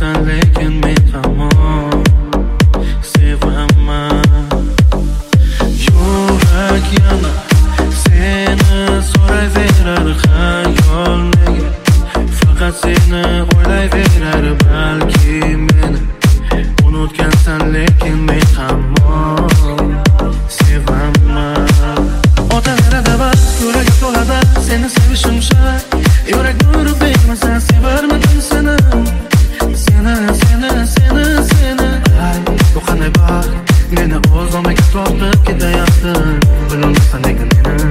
o'tgansan lekin men hamon sevaman. Yurak yana seni so'rayverar xayol nega, faqat seni o'ylayverar. Balki meni unutgansan lekin men hamon sevaman. Otaveradi vaqt, yuragim to'ladi seni sevishim shart. Yurak nuri bermasa sevarmidim seni. Ay, bu qanday baxt, meni o'z omiga tortib ketayapti. Bilolmasdan nega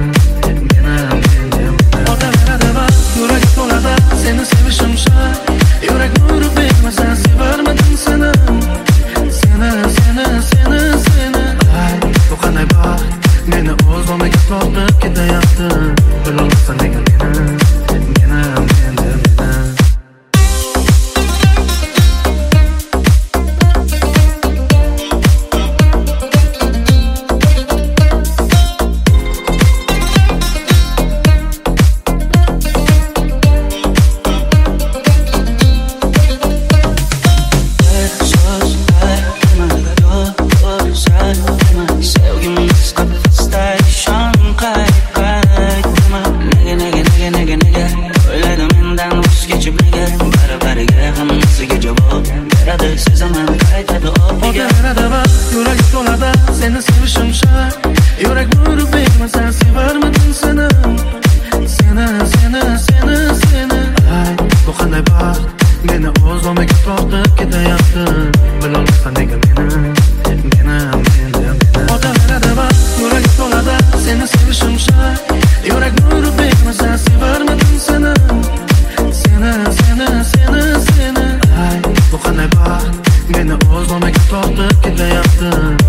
meni otaveradi vaqt, yuragim to'ladi seni sevishim shart. Yurak nuri bermasa sevarmidim seni. Ay, bu qanday baxt, meni o'z omiga tortib ketayapti. Bilolmasdan nega meni o'z omiga tortib ketayapti.